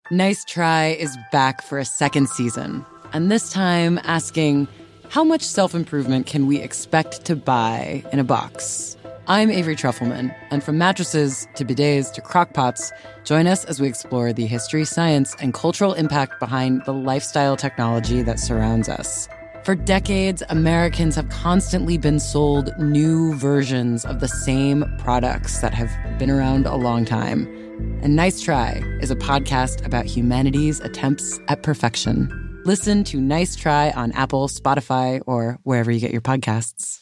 Nice Try is back for a second season, and this time asking, how much self-improvement can we expect to buy in a box? I'm Avery Trufelman, and from mattresses to bidets to crockpots, join us as we explore the history, science, and cultural impact behind the lifestyle technology that surrounds us. For decades, Americans have constantly been sold new versions of the same products that have been around a long time. And Nice Try is a podcast about humanity's attempts at perfection. Listen to Nice Try on Apple, Spotify, or wherever you get your podcasts.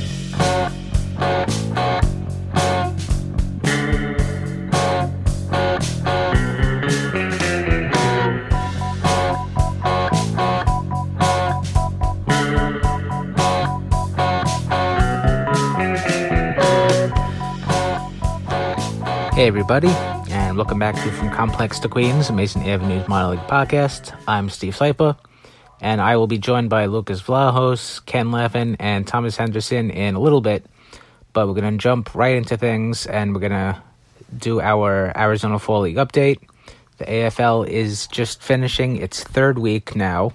Hey everybody, and welcome back to From Complex to Queens, Mason Avenue's minor league podcast. I'm Steve Saipa, and I will be joined by Lucas Vlahos, Ken Levin, and Thomas Henderson in a little bit, but we're going to jump right into things, and we're going to do our Arizona Fall League update. The AFL is just finishing its third week now,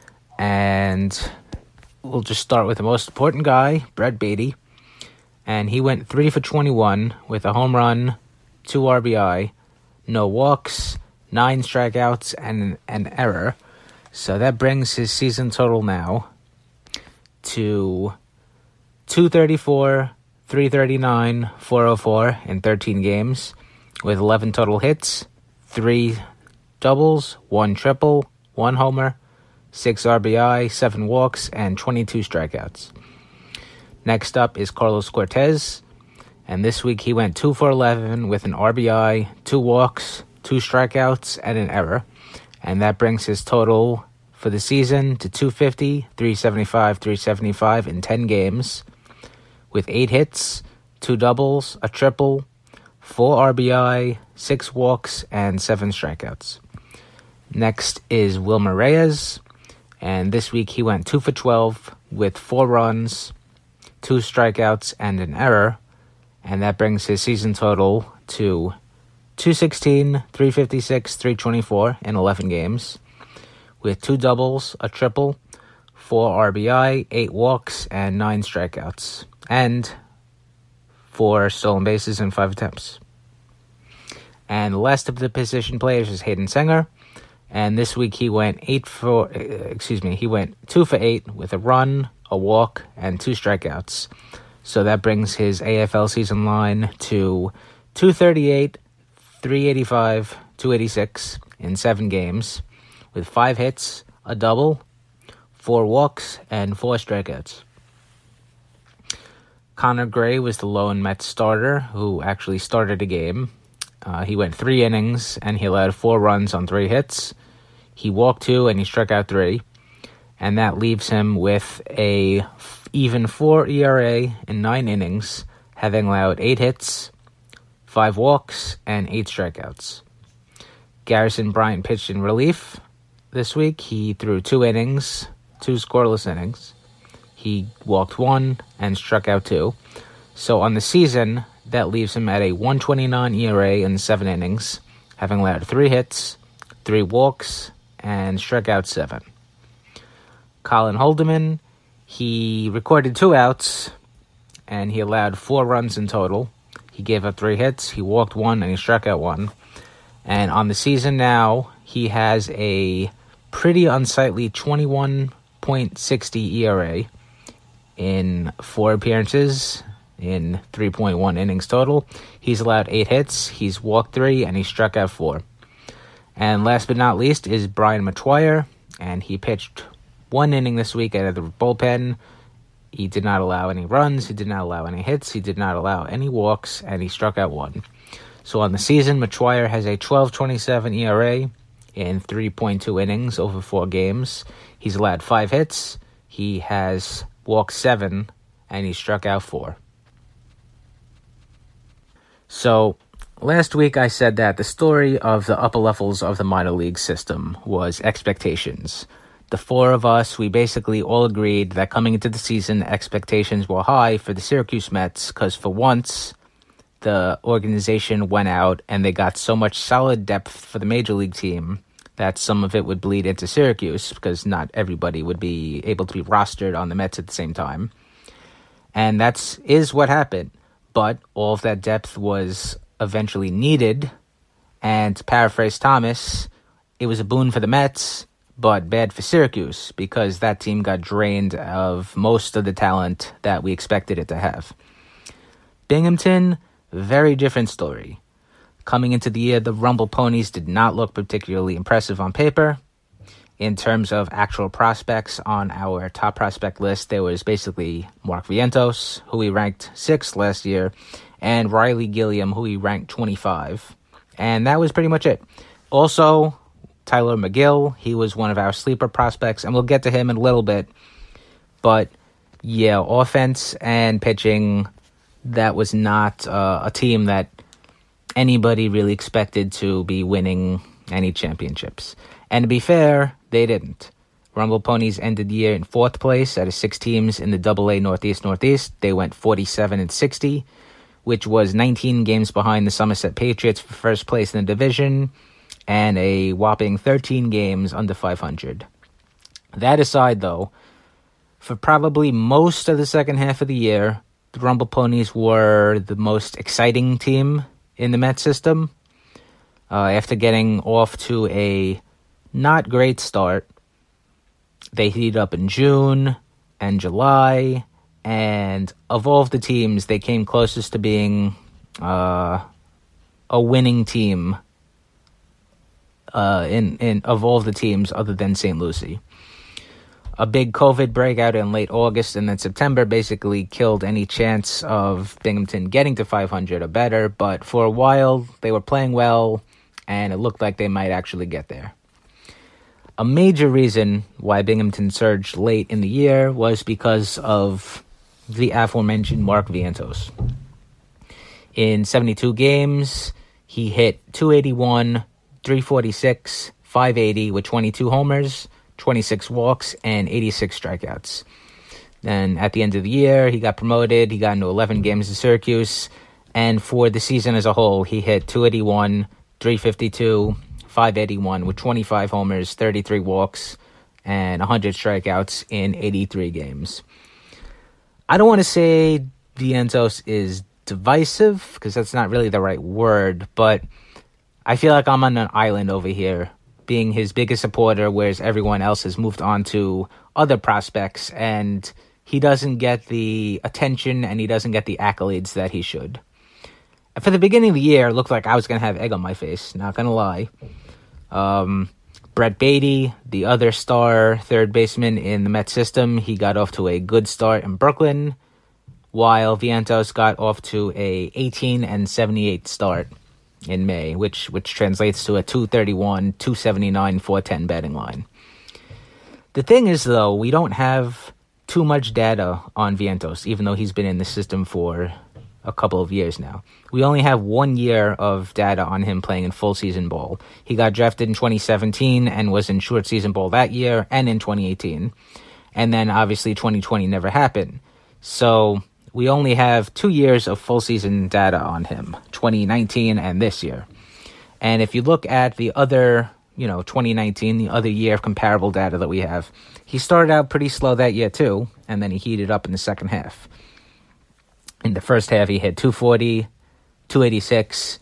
and we'll just start with the most important guy, Brett Beatty, and he went 3 for 21 with a home run, 2 RBI, no walks, 9 strikeouts, and an error. So that brings his season total now to 234, 339, 404 in 13 games, with 11 total hits, 3 doubles, 1 triple, 1 homer, 6 RBI, 7 walks, and 22 strikeouts. Next up is Carlos Cortez. And this week he went 2 for 11 with an RBI, 2 walks, 2 strikeouts, and an error. And that brings his total for the season to 250, 375, 375 in 10 games, with 8 hits, 2 doubles, a triple, 4 RBI, 6 walks, and 7 strikeouts. Next is Wilmer Reyes. And this week he went 2 for 12 with 4 runs, 2 strikeouts, and an error. And that brings his season total to 216, 356, 324 in 11 games, with 2 doubles, a triple, 4 RBI, 8 walks, and 9 strikeouts, and 4 stolen bases in 5 attempts. And the last of the position players is Hayden Senger, and this week he went 2 for 8 with a run, a walk, and 2 strikeouts. So that brings his AFL season line to 238, 385, 286 in 7 games, with 5 hits, a double, 4 walks, and 4 strikeouts. Connor Gray was the lone Mets starter who actually started a game. He went 3 innings, and he allowed 4 runs on 3 hits. He walked 2, and he struck out 3. And that leaves him with a even 4 ERA in 9 innings, having allowed 8 hits, 5 walks, and 8 strikeouts. Garrison Bryant pitched in relief this week. He threw 2 innings, 2 scoreless innings. He walked 1 and struck out 2. So on the season, that leaves him at a 1.29 ERA in 7 innings, having allowed 3 hits, 3 walks, and struck out 7. Colin Holdeman, he recorded 2 outs, and he allowed 4 runs in total. He gave up 3 hits, he walked 1, and he struck out 1. And on the season now, he has a pretty unsightly 21.60 ERA in 4 appearances in 3.1 innings total. He's allowed 8 hits, he's walked 3, and he struck out 4. And last but not least is Brian Metoyer, and he pitched 1 inning this week out of the bullpen. He did not allow any runs, he did not allow any hits, he did not allow any walks, and he struck out 1. So on the season, Metoyer has a 12.27 ERA in 3.2 innings over 4 games. He's allowed 5 hits, he has walked 7, and he struck out 4. So last week I said that the story of the upper levels of the minor league system was expectations. The 4 of us, we basically all agreed that coming into the season, expectations were high for the Syracuse Mets because for once, the organization went out and they got so much solid depth for the major league team that some of it would bleed into Syracuse because not everybody would be able to be rostered on the Mets at the same time. And that is what happened. But all of that depth was eventually needed. And to paraphrase Thomas, it was a boon for the Mets, but bad for Syracuse because that team got drained of most of the talent that we expected it to have. Binghamton, very different story. Coming into the year, the Rumble Ponies did not look particularly impressive on paper. In terms of actual prospects on our top prospect list, there was basically Mark Vientos, who we ranked 6th last year, and Riley Gilliam, who we ranked 25. And that was pretty much it. Also, Tyler McGill, he was one of our sleeper prospects, and we'll get to him in a little bit. But, yeah, offense and pitching, that was not a team that anybody really expected to be winning any championships. And to be fair, they didn't. Rumble Ponies ended the year in 4th place out of 6 teams in the AA Northeast. They went 47-60, which was 19 games behind the Somerset Patriots for first place in the division, and a whopping 13 games under 500. That aside, though, for probably most of the second half of the year, the Rumble Ponies were the most exciting team in the Mets system. After getting off to a not great start, they heated up in June and July, and of all of the teams, they came closest to being a winning team of all of the teams other than St. Lucie. A big COVID breakout in late August and then September basically killed any chance of Binghamton getting to 500 or better, but for a while they were playing well, and it looked like they might actually get there. A major reason why Binghamton surged late in the year was because of the aforementioned Mark Vientos. In 72 games, he hit .281, .346, .580 with 22 homers, 26 walks, and 86 strikeouts. Then at the end of the year, he got promoted. He got into 11 games at Syracuse. And for the season as a whole, he hit .281, .352, .581 with 25 homers, 33 walks, and 100 strikeouts in 83 games. I don't want to say Vientos is divisive, because that's not really the right word, but I feel like I'm on an island over here, being his biggest supporter, whereas everyone else has moved on to other prospects, and he doesn't get the attention and he doesn't get the accolades that he should. And for the beginning of the year, it looked like I was going to have egg on my face, not going to lie. Brett Beatty, the other star third baseman in the Mets system, he got off to a good start in Brooklyn, while Vientos got off to a 18-78 start in May, which translates to a .231, .279, .410 batting line. The thing is, though, we don't have too much data on Vientos, even though he's been in the system for a couple of years now. We only have 1 year of data on him playing in full season ball. He got drafted in 2017 and was in short season ball that year and in 2018. And then obviously 2020 never happened. So we only have 2 years of full season data on him, 2019 and this year. And if you look at the other, 2019, the other year of comparable data that we have, he started out pretty slow that year too, and then he heated up in the second half. In the first half, he hit .240, .286,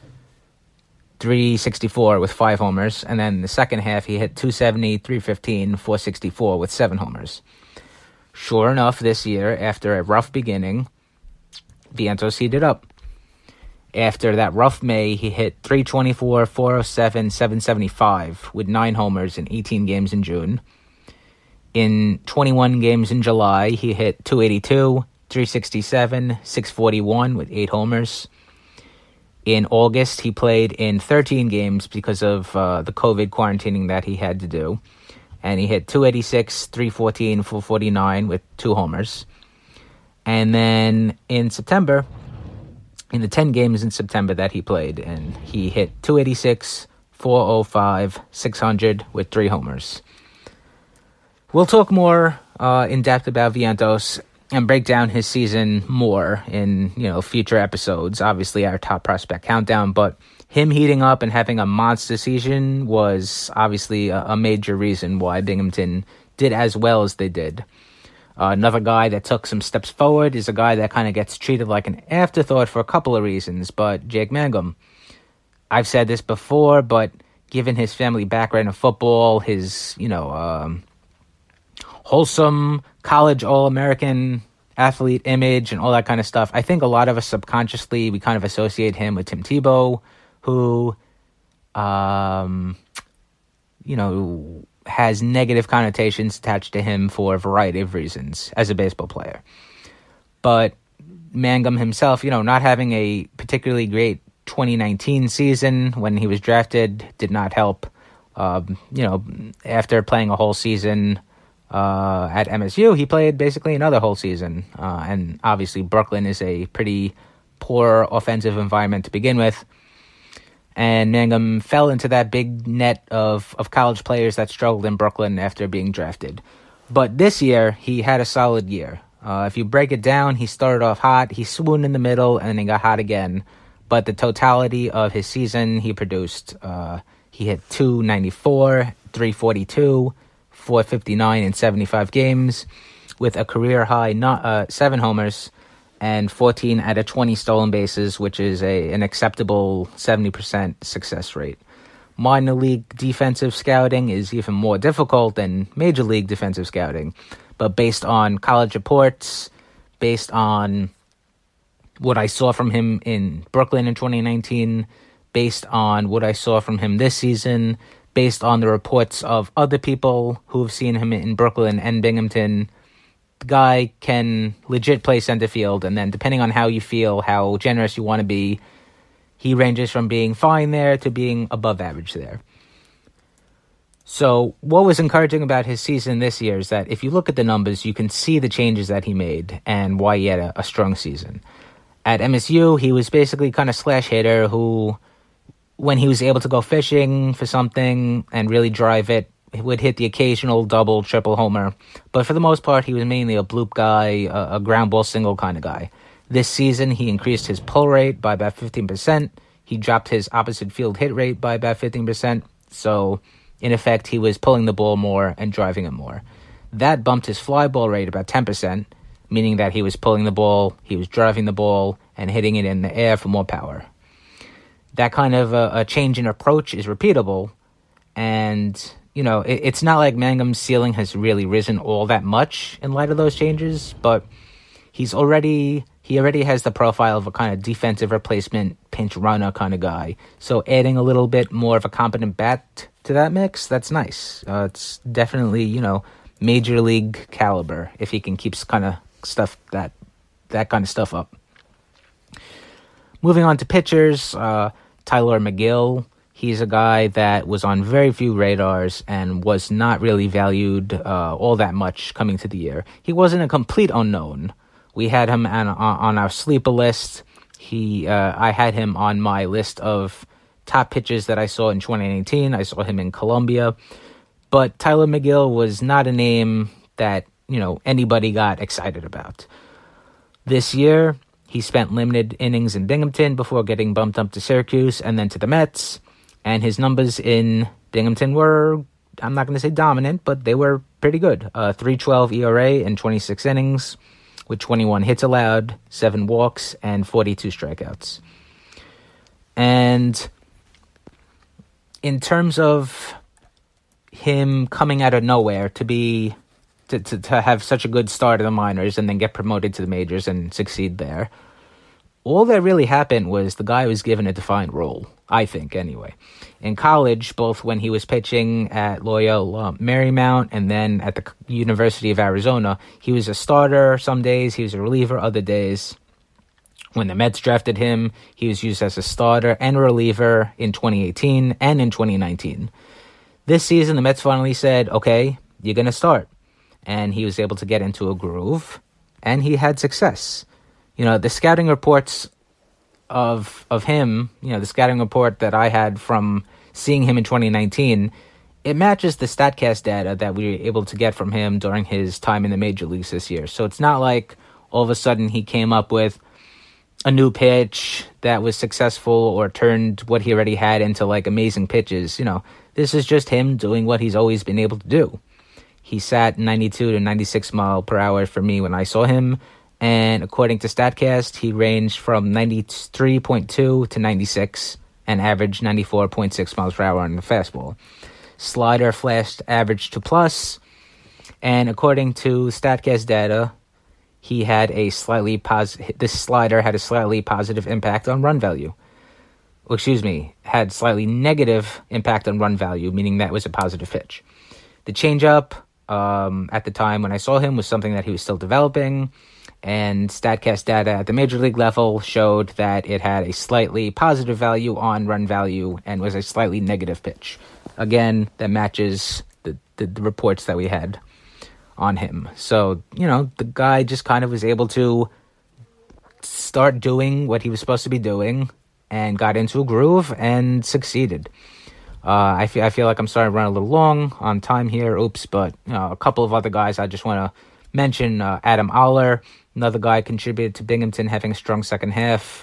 .364 with 5 homers, and then in the second half, he hit .270, .315, .464 with 7 homers. Sure enough, this year, after a rough beginning, Vientos heated up. After that rough May, he hit .324, .407, .775 with 9 homers in 18 games in June. In 21 games in July, he hit .282, .367, .641 with 8 homers. In August, he played in 13 games because of the COVID quarantining that he had to do. And he hit .286, .314, .449 with 2 homers. And then in September, in the 10 games in September that he played, and he hit .286, .405, .600 with 3 homers. We'll talk more in depth about Vientos and break down his season more in, future episodes. Obviously, our top prospect countdown, but him heating up and having a monster season was obviously a major reason why Binghamton did as well as they did. Another guy that took some steps forward is a guy that kind of gets treated like an afterthought for a couple of reasons, but Jake Mangum. I've said this before, but given his family background in football, his, wholesome college All-American athlete image and all that kind of stuff, I think a lot of us subconsciously, we kind of associate him with Tim Tebow, who, has negative connotations attached to him for a variety of reasons as a baseball player. But Mangum himself, not having a particularly great 2019 season when he was drafted did not help. After playing a whole season at MSU, he played basically another whole season. And obviously Brooklyn is a pretty poor offensive environment to begin with. And Mangum fell into that big net of college players that struggled in Brooklyn after being drafted. But this year, he had a solid year. If you break it down, he started off hot, he swooned in the middle, and then he got hot again. But the totality of his season, he produced, he hit .294, .342, .459 in 75 games, with a career-high 7 homers, and 14 out of 20 stolen bases, which is an acceptable 70% success rate. Minor league defensive scouting is even more difficult than major league defensive scouting, but based on college reports, based on what I saw from him in Brooklyn in 2019, based on what I saw from him this season, based on the reports of other people who have seen him in Brooklyn and Binghamton, the guy can legit play center field, and then depending on how you feel, how generous you want to be, he ranges from being fine there to being above average there. So what was encouraging about his season this year is that if you look at the numbers, you can see the changes that he made and why he had a strong season. At MSU, he was basically kind of slash hitter who, when he was able to go fishing for something and really drive it, he would hit the occasional double, triple homer. But for the most part, he was mainly a bloop guy, a ground ball single kind of guy. This season, he increased his pull rate by about 15%. He dropped his opposite field hit rate by about 15%. So, in effect, he was pulling the ball more and driving it more. That bumped his fly ball rate about 10%, meaning that he was pulling the ball, he was driving the ball, and hitting it in the air for more power. That kind of a change in approach is repeatable, and it's not like Mangum's ceiling has really risen all that much in light of those changes, but he already has the profile of a kind of defensive replacement, pinch runner kind of guy. So adding a little bit more of a competent bat to that mix, that's nice. It's definitely, major league caliber if he can keep kind of stuff that kind of stuff up. Moving on to pitchers, Tyler McGill. He's a guy that was on very few radars and was not really valued all that much coming to the year. He wasn't a complete unknown. We had him on our sleeper list. I had him on my list of top pitchers that I saw in 2019. I saw him in Columbia. But Tyler McGill was not a name that, anybody got excited about. This year, he spent limited innings in Binghamton before getting bumped up to Syracuse and then to the Mets. And his numbers in Binghamton were, I'm not going to say dominant, but they were pretty good. 3.12 ERA in 26 innings with 21 hits allowed, 7 walks, and 42 strikeouts. And in terms of him coming out of nowhere to have such a good start in the minors and then get promoted to the majors and succeed there, all that really happened was the guy was given a defined role, I think, anyway. In college, both when he was pitching at Loyola Marymount and then at the University of Arizona, he was a starter some days, he was a reliever other days. When the Mets drafted him, he was used as a starter and reliever in 2018 and in 2019. This season, the Mets finally said, okay, you're going to start. And he was able to get into a groove, and he had success. The scouting reports of him, the scouting report that I had from seeing him in 2019, it matches the StatCast data that we were able to get from him during his time in the major leagues this year. So it's not like all of a sudden he came up with a new pitch that was successful or turned what he already had into like amazing pitches. This is just him doing what he's always been able to do. He sat 92 to 96 mile per hour for me when I saw him. And according to StatCast, he ranged from 93.2 to 96 and averaged 94.6 miles per hour on the fastball. Slider flashed average to plus, and according to StatCast data, he had this slider had a slightly positive impact on run value. Had slightly negative impact on run value, meaning that was a positive pitch. The changeup, at the time when I saw him, was something that he was still developing, and StatCast data at the major league level showed that it had a slightly positive value on run value and was a slightly negative pitch. Again, that matches the reports that we had on him. So, the guy just kind of was able to start doing what he was supposed to be doing and got into a groove and succeeded. I feel like I'm starting to run a little long on time here. But a couple of other guys I just want to mention. Adam Oller, another guy contributed to Binghamton having a strong second half.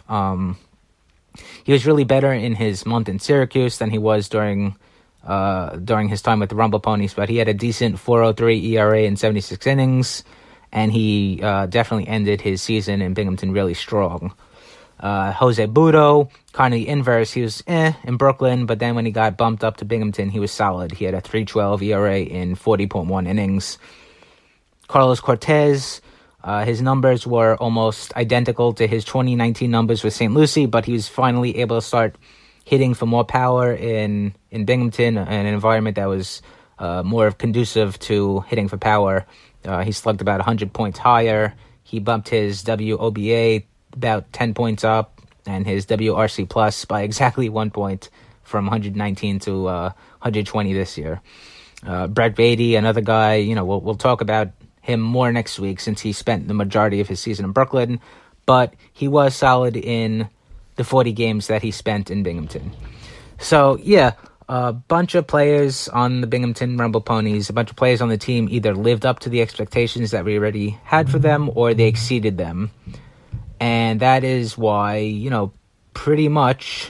He was really better in his month in Syracuse than he was during his time with the Rumble Ponies, but he had a decent 4.03 ERA in 76 innings, and he definitely ended his season in Binghamton really strong. Jose Budo, kind of the inverse. He was in Brooklyn, but then when he got bumped up to Binghamton, he was solid. He had a 3.12 ERA in 40.1 innings. Carlos Cortez, his numbers were almost identical to his 2019 numbers with St. Lucie, but he was finally able to start hitting for more power in Binghamton, an environment that was more conducive to hitting for power. He slugged about 100 points higher. He bumped his WOBA about 10 points up, and his WRC plus by exactly 1 point from 119 to 120 this year. Brett Beatty, another guy, we'll talk about him more next week since he spent the majority of his season in Brooklyn, but he was solid in the 40 games that he spent in Binghamton. So, a bunch of players on the Binghamton Rumble Ponies, a bunch of players on the team either lived up to the expectations that we already had for them or they exceeded them. And that is why, pretty much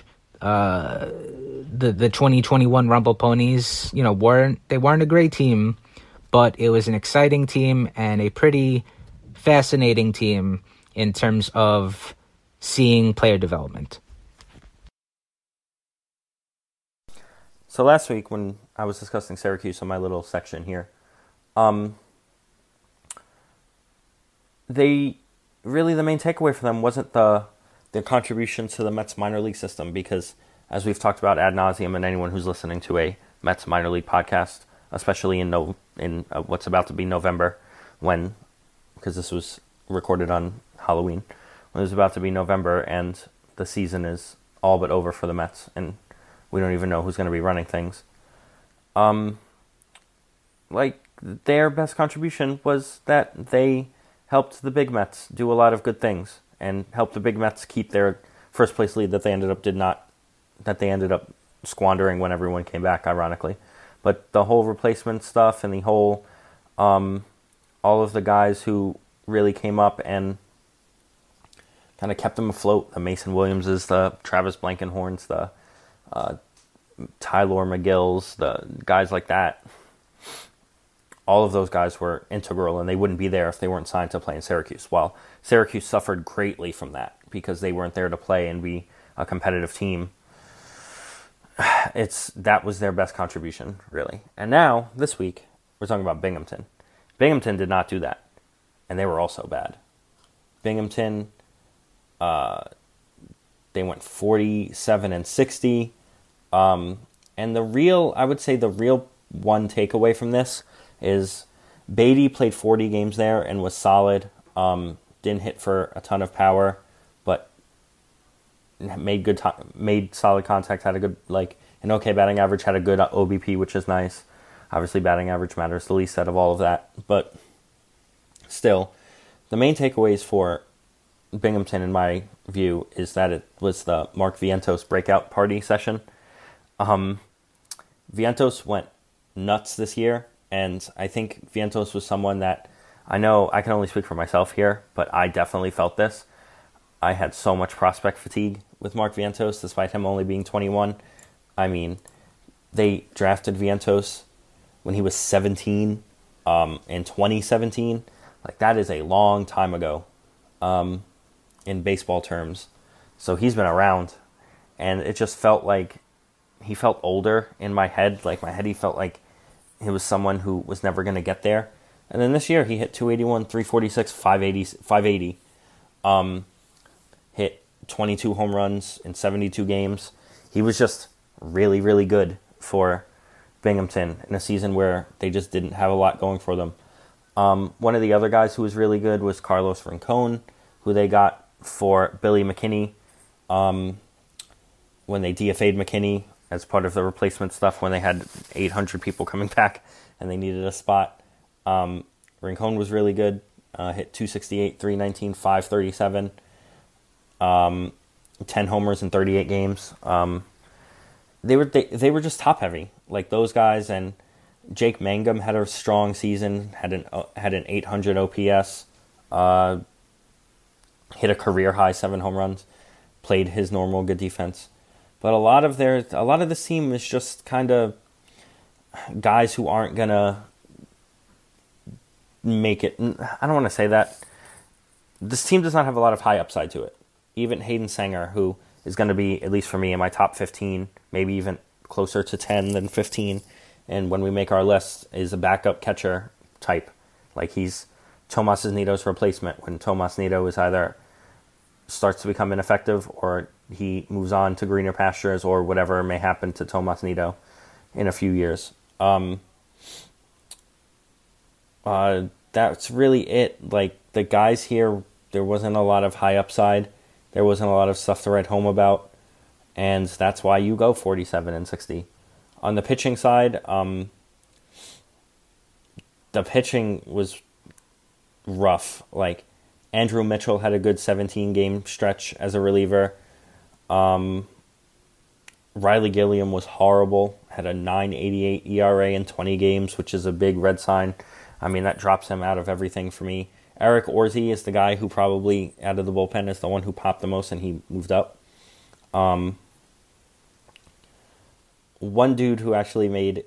the 2021 Rumble Ponies, weren't a great team, but it was an exciting team and a pretty fascinating team in terms of seeing player development. So last week when I was discussing Syracuse on my little section here, the main takeaway for them wasn't their contribution to the Mets minor league system, because as we've talked about ad nauseum, and anyone who's listening to a Mets minor league podcast, especially in what's about to be November, because this was recorded on Halloween, when it was about to be November and the season is all but over for the Mets, and we don't even know who's going to be running things. Their best contribution was that they helped the Big Mets do a lot of good things and helped the Big Mets keep their first place lead that they ended up squandering when everyone came back, ironically. But the whole replacement stuff and the whole all of the guys who really came up and kind of kept them afloat, the Mason Williamses, the Travis Blankenhorns, the Tyler McGills, the guys like that, all of those guys were integral, and they wouldn't be there if they weren't signed to play in Syracuse. While Syracuse suffered greatly from that because they weren't there to play and be a competitive team, that was their best contribution, really. And now, this week, we're talking about Binghamton. Binghamton did not do that, and they were also bad. Binghamton, they went 47-60, and the real one takeaway from this is Beatty played 40 games there and was solid. Didn't hit for a ton of power, but made solid contact. Had a good an okay batting average. Had a good OBP, which is nice. Obviously, batting average matters the least out of all of that, but still, the main takeaways for Binghamton, in my view, is that it was the Mark Vientos breakout party session. Vientos went nuts this year, and I think Vientos was someone that, I know I can only speak for myself here, but I definitely felt this. I had so much prospect fatigue with Mark Vientos, despite him only being 21. I mean, they drafted Vientos when he was 17 in 2017. Like, that is a long time ago in baseball terms. So he's been around, and it just felt like he felt older in my head. Like, my head, he felt like he was someone who was never going to get there. And then this year, he hit 281, 346, 580. Hit 22 home runs in 72 games. He was just really, really good for Binghamton in a season where they just didn't have a lot going for them. One of the other guys who was really good was Carlos Rincon, who they got for Billy McKinney when they DFA'd McKinney as part of the replacement stuff when they had 800 people coming back and they needed a spot. Rincon was really good, hit 268, 319, 537, 10 homers in 38 games. They were just top heavy, like those guys. And Jake Mangum had a strong season, had an 800 OPS, hit a career high 7 home runs, played his normal good defense. But a lot of this team is just kind of guys who aren't gonna make it. I don't want to say that. This team does not have a lot of high upside to it. Even Hayden Sanger, who is going to be, at least for me, in my top 15, maybe even closer to 10 than 15, and when we make our list, is a backup catcher type. Like, he's Tomas Nido's replacement when Tomas Nido is either starts to become ineffective or he moves on to greener pastures or whatever may happen to Tomas Nido in a few years. That's really it. Like, the guys here, there wasn't a lot of high upside. There wasn't a lot of stuff to write home about. And that's why you go 47-60. On the pitching side, the pitching was rough. Like, Andrew Mitchell had a good 17-game stretch as a reliever. Riley Gilliam was horrible. Had a 9.88 ERA in 20 games, which is a big red sign. I mean, that drops him out of everything for me. Eric Orzi is the guy who probably, out of the bullpen, is the one who popped the most, and he moved up. One dude who actually made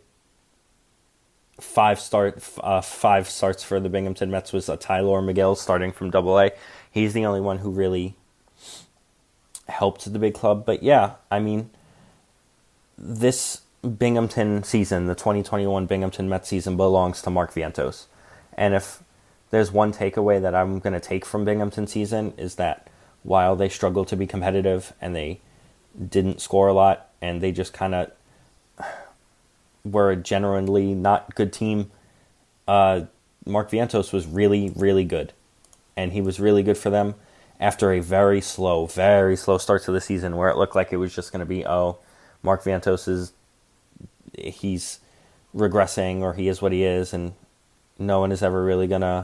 5 starts for the Binghamton Mets was Tylor Miguel, starting from AA. He's the only one who really helped the big club. But yeah, I mean, this Binghamton season, the 2021 Binghamton Mets season, belongs to Mark Vientos. And if there's one takeaway that I'm going to take from Binghamton season, is that while they struggled to be competitive and they didn't score a lot and they just kind of were a genuinely not good team, Mark Vientos was really, really good. And he was really good for them after a very slow start to the season where it looked like it was just going to be, Mark Vientos he's regressing, or he is what he is, and no one is ever really gonna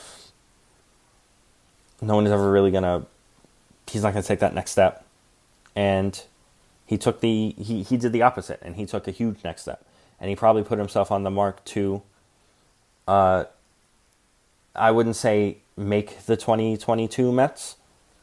he's not gonna take that next step. And he took he did the opposite, and he took a huge next step. And he probably put himself on the mark to I wouldn't say make the 2022 Mets,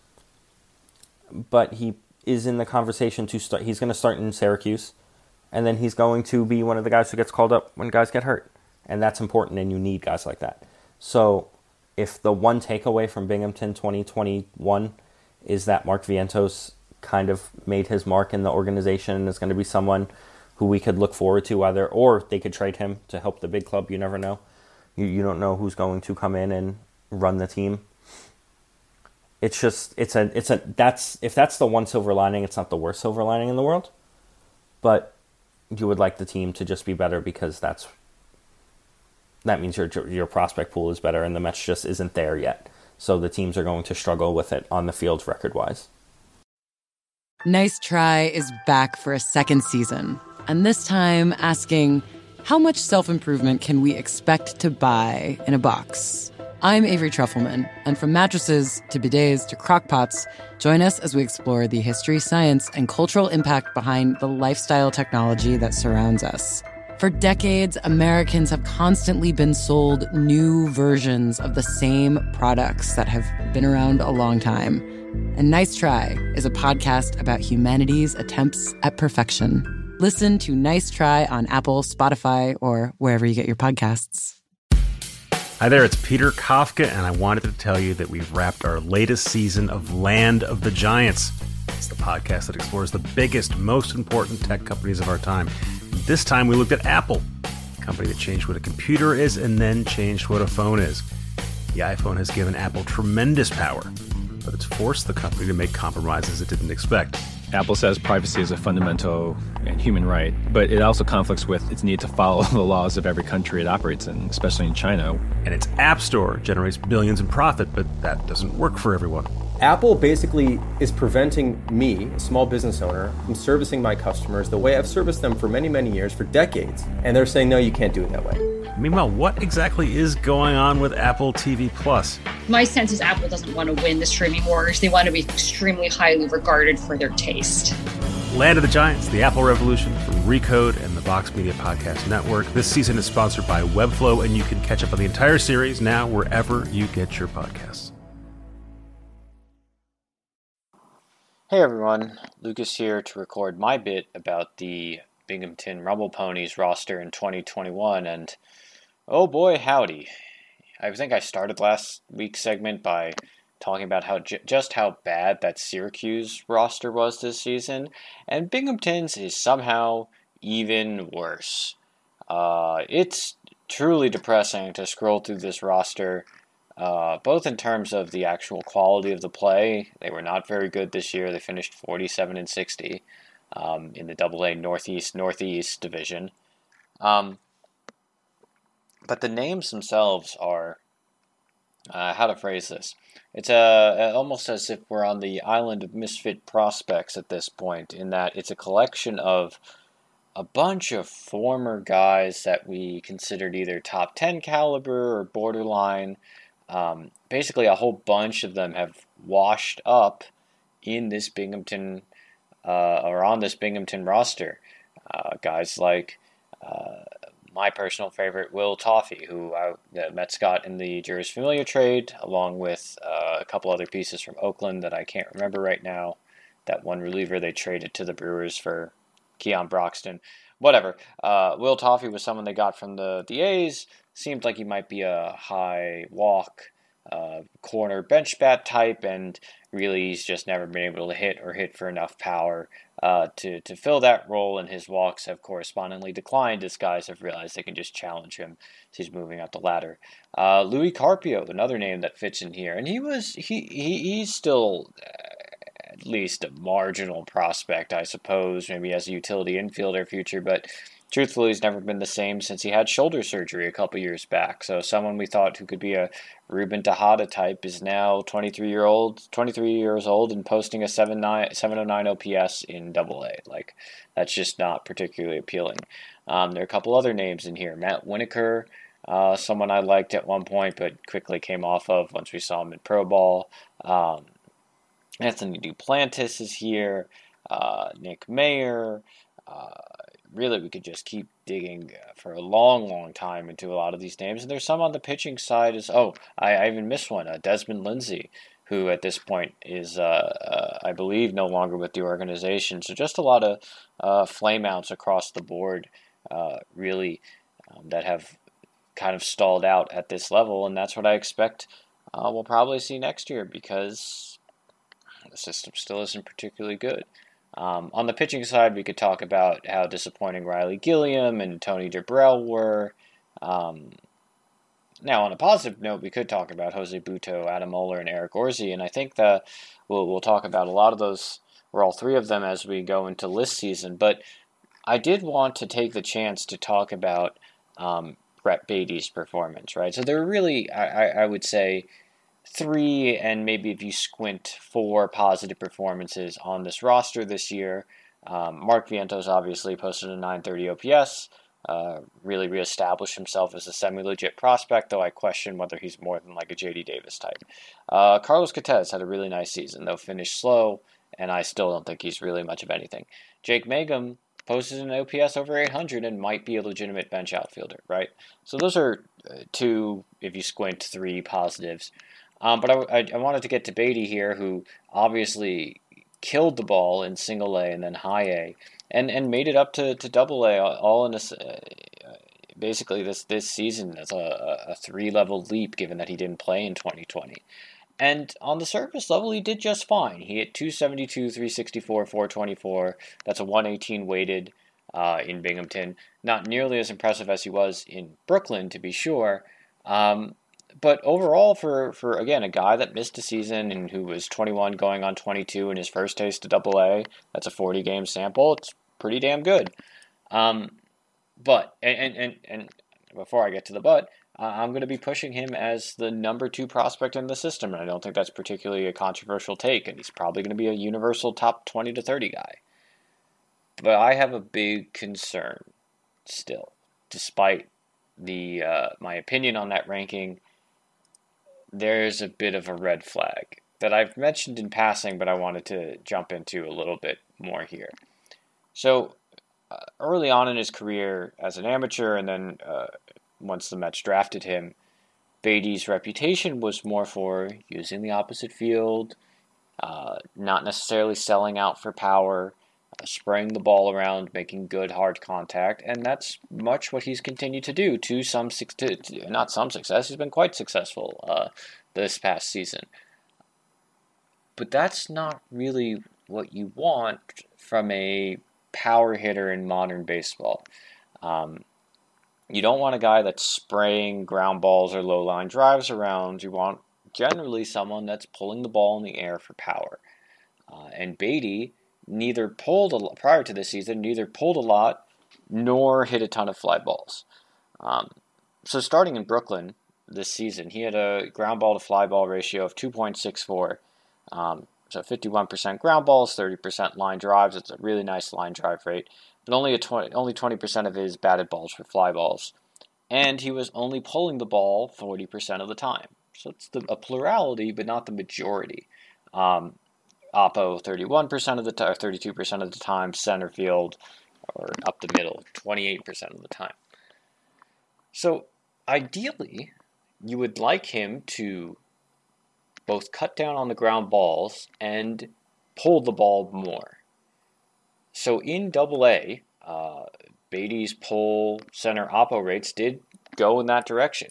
but he is in the conversation to start. He's going to start in Syracuse, and then he's going to be one of the guys who gets called up when guys get hurt. And that's important, and you need guys like that. So if the one takeaway from Binghamton 2021 is that Mark Vientos kind of made his mark in the organization and is going to be someone who we could look forward to either, or they could trade him to help the big club. You never know. You don't know who's going to come in and run the team. It's just, if that's the one silver lining, it's not the worst silver lining in the world, but you would like the team to just be better, because that means your prospect pool is better, and the Mets just isn't there yet. So the teams are going to struggle with it on the field record-wise. Nice Try is back for a second season, and this time asking, how much self-improvement can we expect to buy in a box? I'm Avery Trufelman, and from mattresses to bidets to crockpots, join us as we explore the history, science, and cultural impact behind the lifestyle technology that surrounds us. For decades, Americans have constantly been sold new versions of the same products that have been around a long time. And Nice Try is a podcast about humanity's attempts at perfection. Listen to Nice Try on Apple, Spotify, or wherever you get your podcasts. Hi there, it's Peter Kafka, and I wanted to tell you that we've wrapped our latest season of Land of the Giants. It's the podcast that explores the biggest, most important tech companies of our time. This time we looked at Apple, a company that changed what a computer is and then changed what a phone is. The iPhone has given Apple tremendous power, but it's forced the company to make compromises it didn't expect. Apple says privacy is a fundamental and human right, but it also conflicts with its need to follow the laws of every country it operates in, especially in China. And its App Store generates billions in profit, but that doesn't work for everyone. Apple basically is preventing me, a small business owner, from servicing my customers the way I've serviced them for many, many years, for decades. And they're saying, no, you can't do it that way. Meanwhile, what exactly is going on with Apple TV Plus? My sense is Apple doesn't want to win the streaming wars. They want to be extremely highly regarded for their taste. Land of the Giants, the Apple Revolution from Recode and the Vox Media Podcast Network. This season is sponsored by Webflow, and you can catch up on the entire series now wherever you get your podcasts. Hey everyone, Lucas here to record my bit about the Binghamton Rumble Ponies roster in 2021, and oh boy howdy. I think I started last week's segment by talking about how just how bad that Syracuse roster was this season, and Binghamton's is somehow even worse. It's truly depressing to scroll through this roster, both in terms of the actual quality of the play. They were not very good this year. They finished 47-60 in the AA Northeast division. But the names themselves are, how to phrase this? It's almost as if we're on the island of misfit prospects at this point, in that it's a collection of a bunch of former guys that we considered either top 10 caliber or borderline. Basically, a whole bunch of them have washed up in this Binghamton, or on this Binghamton roster. Guys like my personal favorite, Will Toffey, who the Mets got in the Juris Familia trade, along with a couple other pieces from Oakland that I can't remember right now. That one reliever they traded to the Brewers for Keon Broxton. Whatever. Will Toffey was someone they got from the A's. Seemed like he might be a high walk, corner bench bat type, and really he's just never been able to hit for enough power to fill that role, and his walks have correspondingly declined as guys have realized they can just challenge him as he's moving up the ladder. Louis Carpio, another name that fits in here, and he's still at least a marginal prospect, I suppose, maybe as a utility infielder future, but truthfully, he's never been the same since he had shoulder surgery a couple years back. So someone we thought who could be a Ruben Tejada type is now 23 years old and posting a 709 OPS in AA. Like, that's just not particularly appealing. There are a couple other names in here. Matt Winokur, someone I liked at one point but quickly came off of once we saw him in pro ball. Anthony Duplantis is here. Nick Mayer. Really, we could just keep digging for a long, long time into a lot of these names. And there's some on the pitching side. I even missed one. Desmond Lindsay, who at this point is, I believe, no longer with the organization. So just a lot of flameouts across the board, really, that have kind of stalled out at this level. And that's what I expect we'll probably see next year, because the system still isn't particularly good. On the pitching side, we could talk about how disappointing Riley Gilliam and Tony Debrell were. Now, on a positive note, we could talk about Jose Buto, Adam Oller, and Eric Orsi, and I think that we'll talk about a lot of those, or all three of them, as we go into list season. But I did want to take the chance to talk about Brett Baty's performance, right? So there were really, I would say, 3, and maybe if you squint, 4 positive performances on this roster this year. Mark Vientos obviously posted a 930 OPS, really reestablished himself as a semi-legit prospect, though I question whether he's more than like a J.D. Davis type. Carlos Cortez had a really nice season, though finished slow, and I still don't think he's really much of anything. Jake Mangum posted an OPS over 800 and might be a legitimate bench outfielder, right? So those are two, if you squint, three positives. But I wanted to get to Beatty here, who obviously killed the ball in single A and then high A, and made it up to double A, all in this basically this season as a 3-level leap, given that he didn't play in 2020. And on the surface level, he did just fine. He hit 272, 364, 424. That's a 118 weighted in Binghamton. Not nearly as impressive as he was in Brooklyn, to be sure. But overall, for again, a guy that missed a season and who was 21 going on 22 in his first taste to Double A, that's a 40-game sample. It's pretty damn good. But before I get to the but, I'm going to be pushing him as the number 2 prospect in the system, and I don't think that's particularly a controversial take, and he's probably going to be a universal top 20 to 30 guy. But I have a big concern still, despite my opinion on that ranking. There's a bit of a red flag that I've mentioned in passing, but I wanted to jump into a little bit more here. So early on in his career as an amateur, and then once the Mets drafted him, Beatty's reputation was more for using the opposite field, not necessarily selling out for power, spraying the ball around, making good hard contact, and that's much what he's continued to do not some success. He's been quite successful this past season. But that's not really what you want from a power hitter in modern baseball. You don't want a guy that's spraying ground balls or low line drives around. You want generally someone that's pulling the ball in the air for power. And Beatty prior to this season, neither pulled a lot nor hit a ton of fly balls. So starting in Brooklyn this season, he had a ground ball to fly ball ratio of 2.64. So 51% ground balls, 30% line drives. It's a really nice line drive rate. But only 20% of his batted balls were fly balls. And he was only pulling the ball 40% of the time. So it's a plurality, but not the majority. Oppo 31% of the time, or 32% of the time, center field, or up the middle, 28% of the time. So ideally, you would like him to both cut down on the ground balls and pull the ball more. So in Double A, Beatty's pull center oppo rates did go in that direction.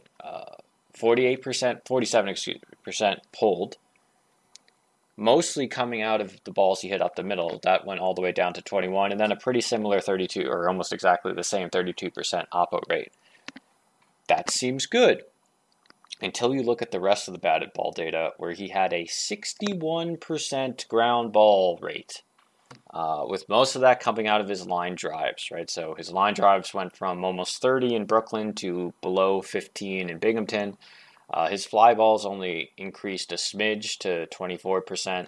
47% pulled, mostly coming out of the balls he hit up the middle. That went all the way down to 21, and then a pretty similar 32, or almost exactly the same 32% oppo rate. That seems good, until you look at the rest of the batted ball data, where he had a 61% ground ball rate, with most of that coming out of his line drives, right? So his line drives went from almost 30 in Brooklyn to below 15 in Binghamton. His fly balls only increased a smidge to 24%.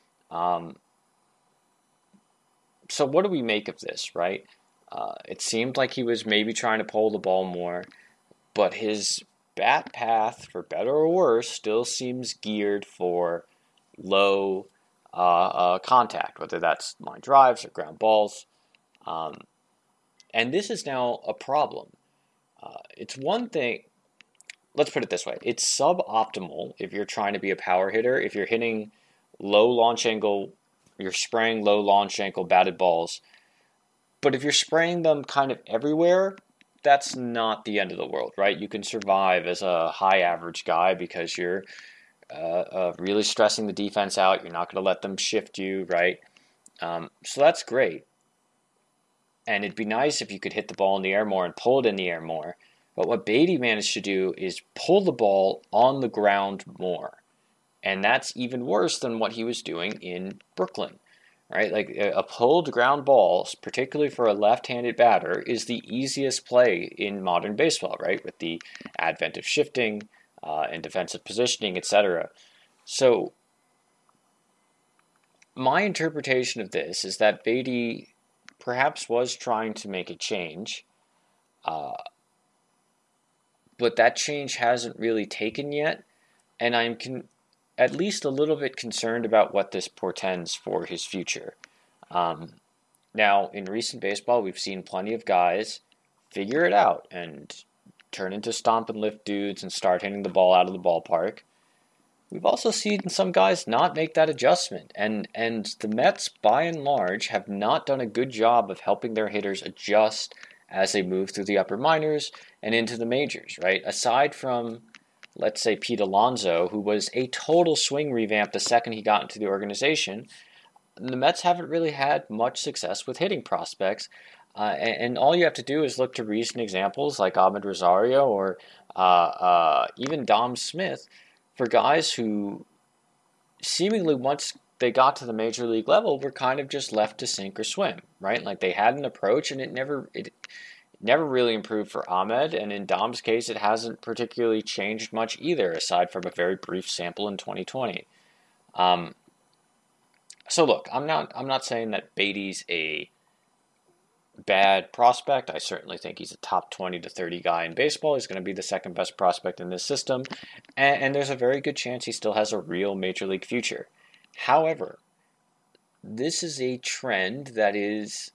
So what do we make of this, right? It seemed like he was maybe trying to pull the ball more, but his bat path, for better or worse, still seems geared for low contact, whether that's line drives or ground balls. And this is now a problem. It's one thing, let's put it this way, it's suboptimal if you're trying to be a power hitter, if you're hitting low launch angle, you're spraying low launch angle batted balls. But if you're spraying them kind of everywhere, that's not the end of the world, right? You can survive as a high average guy because you're really stressing the defense out. You're not going to let them shift you, right? So that's great. And it'd be nice if you could hit the ball in the air more and pull it in the air more. But what Beatty managed to do is pull the ball on the ground more. And that's even worse than what he was doing in Brooklyn, right? Like a pulled ground ball, particularly for a left-handed batter, is the easiest play in modern baseball, right? With the advent of shifting and defensive positioning, etc. So my interpretation of this is that Beatty perhaps was trying to make a change, but that change hasn't really taken yet, and I'm at least a little bit concerned about what this portends for his future. Now, in recent baseball, we've seen plenty of guys figure it out and turn into stomp and lift dudes and start hitting the ball out of the ballpark. We've also seen some guys not make that adjustment, and the Mets, by and large, have not done a good job of helping their hitters adjust as they move through the upper minors and into the majors, right? Aside from, let's say, Pete Alonso, who was a total swing revamp the second he got into the organization, the Mets haven't really had much success with hitting prospects, and all you have to do is look to recent examples like Ahmed Rosario or even Dom Smith, for guys who seemingly once they got to the major league level were kind of just left to sink or swim, right? Like they had an approach and it never really improved for Ahmed, and in Dom's case it hasn't particularly changed much either, aside from a very brief sample in 2020. So look, I'm not saying that Beatty's a bad prospect. I certainly think he's a top 20 to 30 guy in baseball. He's going to be the second best prospect in this system, and there's a very good chance he still has a real major league future. However, this is a trend that is,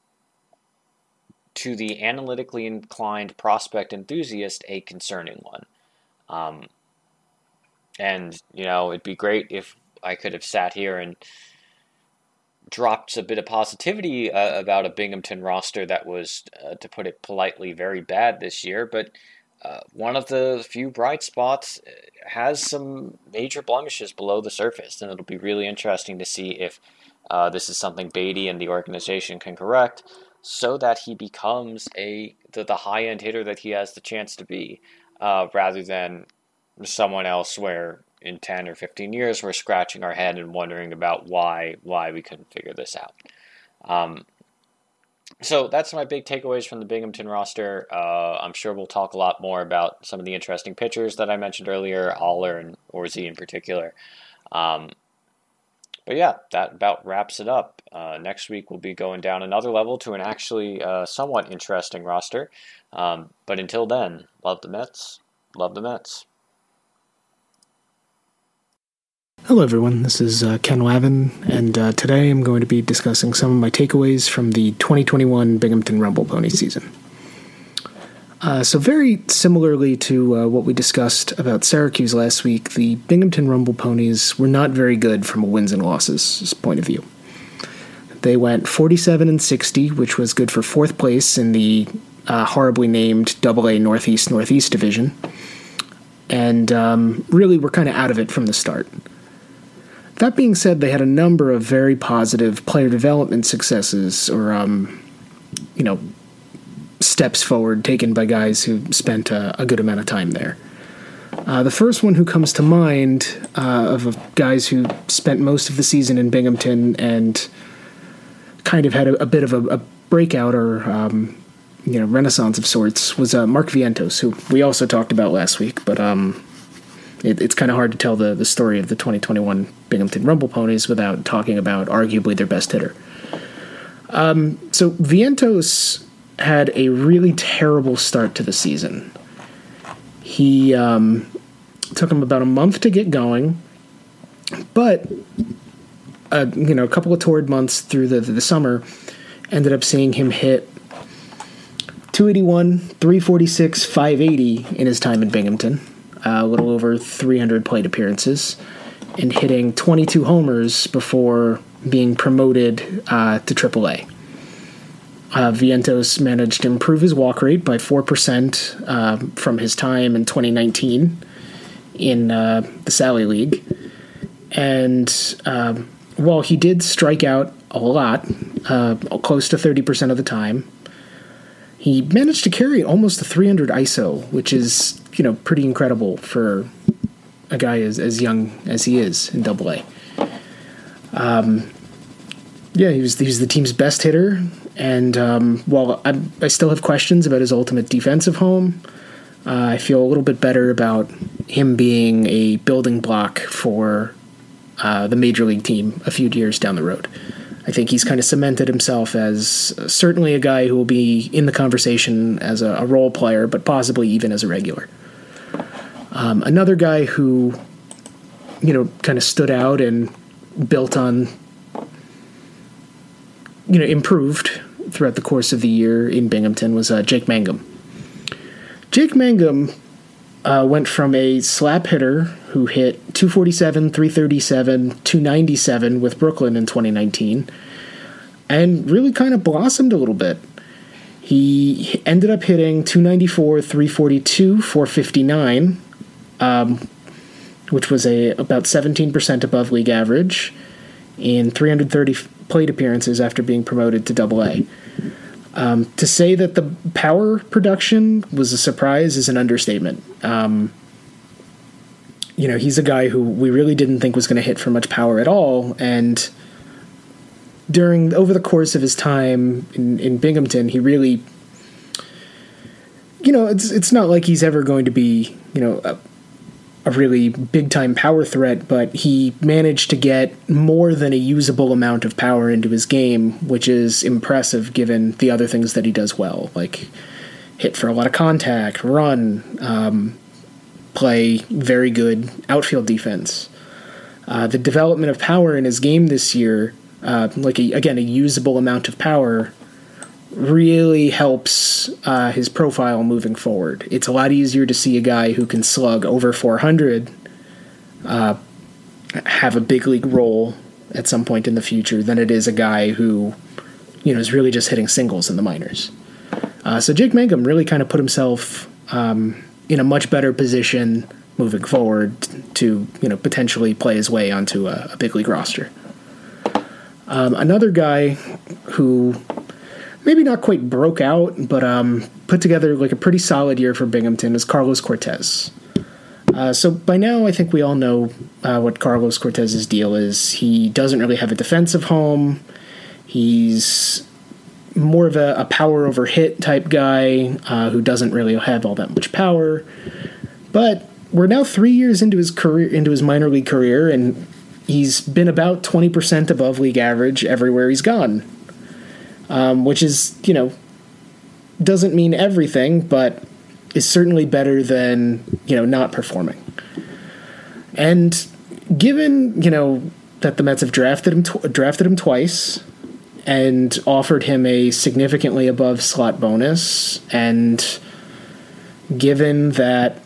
to the analytically inclined prospect enthusiast, a concerning one. And, it'd be great if I could have sat here and dropped a bit of positivity about a Binghamton roster that was, to put it politely, very bad this year. But one of the few bright spots has some major blemishes below the surface, and it'll be really interesting to see if this is something Beatty and the organization can correct, so that he becomes the high-end hitter that he has the chance to be, rather than someone else where in 10 or 15 years we're scratching our head and wondering about why we couldn't figure this out. So that's my big takeaways from the Binghamton roster. I'm sure we'll talk a lot more about some of the interesting pitchers that I mentioned earlier, Aller and Orzi in particular. But yeah, that about wraps it up. Next week we'll be going down another level to an actually somewhat interesting roster. But until then, love the Mets. Love the Mets. Hello everyone, this is Ken Lavin, and today I'm going to be discussing some of my takeaways from the 2021 Binghamton Rumble Pony season. So very similarly to what we discussed about Syracuse last week, the Binghamton Rumble Ponies were not very good from a wins and losses point of view. They went 47-60, which was good for fourth place in the horribly named AA Northeast Division, and really were kind of out of it from the start. That being said, they had a number of very positive player development successes, or, steps forward taken by guys who spent a good amount of time there. The first one who comes to mind of guys who spent most of the season in Binghamton and kind of had a bit of a breakout or, renaissance of sorts was Mark Vientos, who we also talked about last week, but it's kind of hard to tell the story of the 2021 Binghamton Rumble Ponies without talking about arguably their best hitter. So Vientos had a really terrible start to the season. He took him about a month to get going, but a couple of torrid months through the summer ended up seeing him hit 281, 346, 580 in his time in Binghamton. A little over 300 plate appearances, and hitting 22 homers before being promoted to AAA. Vientos managed to improve his walk rate by 4% from his time in 2019 in the Sally League. And while he did strike out a lot, close to 30% of the time, he managed to carry almost a 300 ISO, which is, pretty incredible for a guy as young as he is in AA. He was the team's best hitter, and while I still have questions about his ultimate defensive home, I feel a little bit better about him being a building block for the major league team a few years down the road. I think he's kind of cemented himself as certainly a guy who will be in the conversation as a role player, but possibly even as a regular. Another guy who, kind of stood out and built on improved throughout the course of the year in Binghamton was Jake Mangum. Jake Mangum went from a slap hitter who hit 247, 337, 297 with Brooklyn in 2019 and really kind of blossomed a little bit. He ended up hitting 294, 342, 459, which was about 17% above league average in 330 plate appearances after being promoted to AA. To say that the power production was a surprise is an understatement. He's a guy who we really didn't think was going to hit for much power at all, and over the course of his time in Binghamton, he really, it's not like he's ever going to be, a really big-time power threat, but he managed to get more than a usable amount of power into his game, which is impressive given the other things that he does well, like hit for a lot of contact, run, play very good outfield defense. The development of power in his game this year, a usable amount of power, really helps his profile moving forward. It's a lot easier to see a guy who can slug over 400 have a big league role at some point in the future than it is a guy who, is really just hitting singles in the minors. So Jake Mangum really kind of put himself in a much better position moving forward to, potentially play his way onto a big league roster. Another guy who maybe not quite broke out, but put together like a pretty solid year for Binghamton is Carlos Cortez. So by now, I think we all know what Carlos Cortez's deal is. He doesn't really have a defensive home. He's more of a power over hit type guy who doesn't really have all that much power. But we're now 3 years into his minor league career, and he's been about 20% above league average everywhere he's gone. Which is, doesn't mean everything, but is certainly better than, not performing. And given, that the Mets have drafted him twice and offered him a significantly above slot bonus, and given that,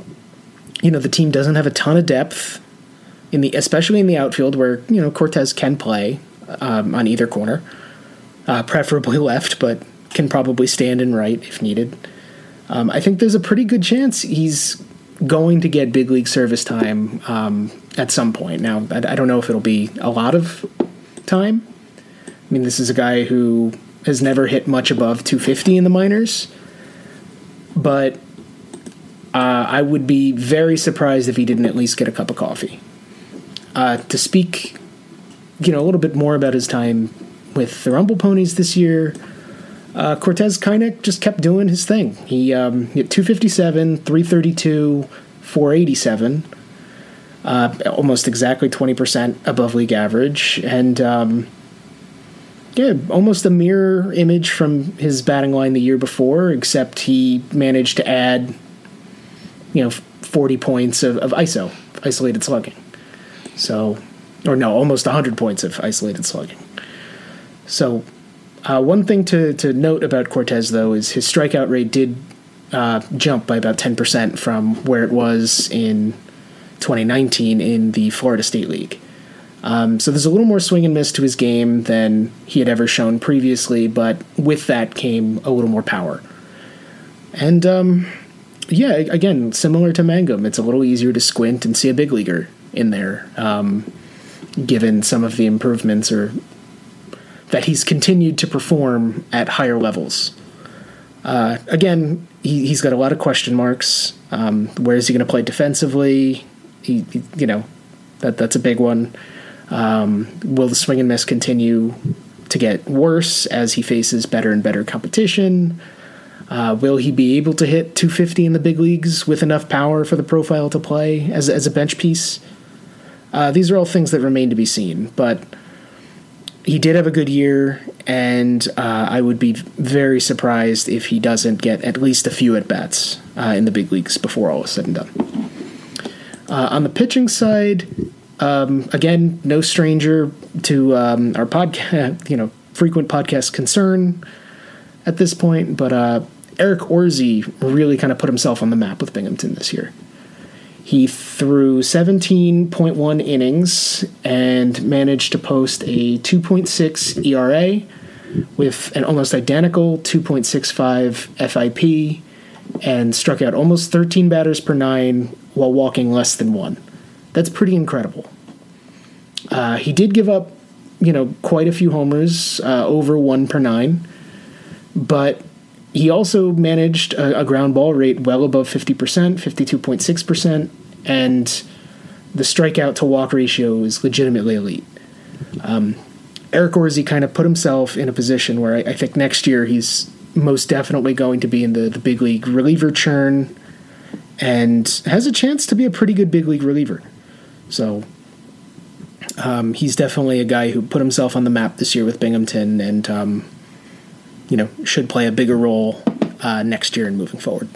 the team doesn't have a ton of depth especially in the outfield where, Cortez can play on either corner. Preferably left, but can probably stand in right if needed. I think there's a pretty good chance he's going to get big league service time at some point. Now, I don't know if it'll be a lot of time. I mean, this is a guy who has never hit much above 250 in the minors, but I would be very surprised if he didn't at least get a cup of coffee. To speak, a little bit more about his time with the Rumble Ponies this year, Cortez kind of just kept doing his thing. He hit 257, 332, 487, almost exactly 20% above league average, and almost a mirror image from his batting line the year before, except he managed to add 40 points of isolated slugging. So, almost 100 points of isolated slugging. So, one thing to note about Cortez, though, is his strikeout rate did jump by about 10% from where it was in 2019 in the Florida State League. So there's a little more swing and miss to his game than he had ever shown previously, but with that came a little more power. And, again, similar to Mangum, it's a little easier to squint and see a big leaguer in there, given some of the improvements that he's continued to perform at higher levels. Again, he's got a lot of question marks. Where is he going to play defensively? That's a big one. Will the swing and miss continue to get worse as he faces better and better competition? Will he be able to hit 250 in the big leagues with enough power for the profile to play as a bench piece? These are all things that remain to be seen, but he did have a good year, and I would be very surprised if he doesn't get at least a few at-bats in the big leagues before all is said and done. On the pitching side, again, no stranger to our podcast, frequent podcast concern at this point, but Eric Orsi really kind of put himself on the map with Binghamton this year. He threw 17.1 innings and managed to post a 2.6 ERA with an almost identical 2.65 FIP and struck out almost 13 batters per 9 while walking less than 1. That's pretty incredible. He did give up, quite a few homers, over 1 per 9, but he also managed a ground ball rate well above 50%, 52.6%, and the strikeout to walk ratio is legitimately elite. Eric Orsi kind of put himself in a position where I think next year he's most definitely going to be in the big league reliever churn and has a chance to be a pretty good big league reliever. So he's definitely a guy who put himself on the map this year with Binghamton and, should play a bigger role next year and moving forward.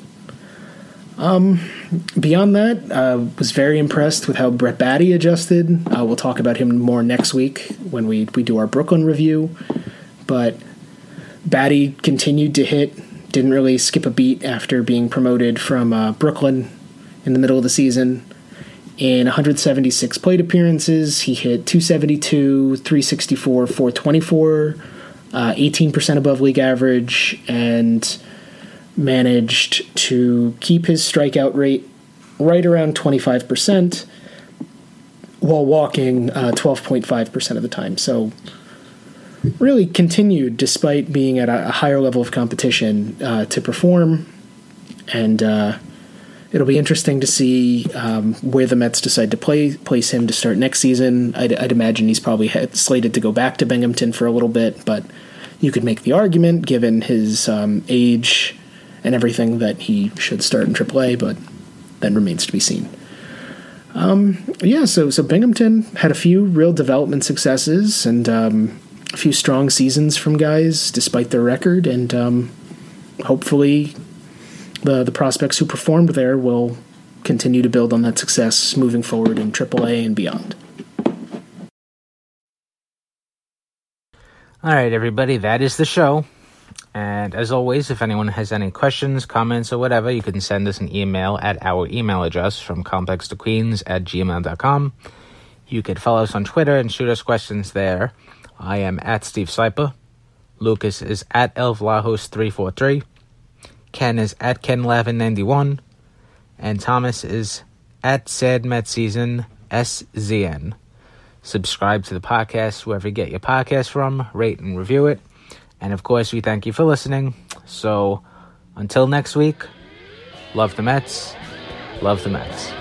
Beyond that, was very impressed with how Brett Baty adjusted. We'll talk about him more next week when we do our Brooklyn review. But Baty continued to hit, didn't really skip a beat after being promoted from Brooklyn in the middle of the season. In 176 plate appearances, he hit 272, 364, 424, 18% above league average, and managed to keep his strikeout rate right around 25% while walking 12.5% of the time. So really continued, despite being at a higher level of competition, to perform. And it'll be interesting to see where the Mets decide to place him to start next season. I'd imagine he's probably slated to go back to Binghamton for a little bit, but you could make the argument, given his age and everything, that he should start in AAA, but that remains to be seen. So Binghamton had a few real development successes and a few strong seasons from guys, despite their record, and hopefully the prospects who performed there will continue to build on that success moving forward in AAA and beyond. All right, everybody, that is the show. And as always, if anyone has any questions, comments, or whatever, you can send us an email at our email address from complextoqueens@gmail.com. You could follow us on Twitter and shoot us questions there. I am at Steve Sliper. Lucas is at elvlahos343. Ken is at KenLavin91. And Thomas is at SadMetSeason SZN. Subscribe to the podcast wherever you get your podcast from. Rate and review it. And of course, we thank you for listening. So, until next week, love the Mets. Love the Mets.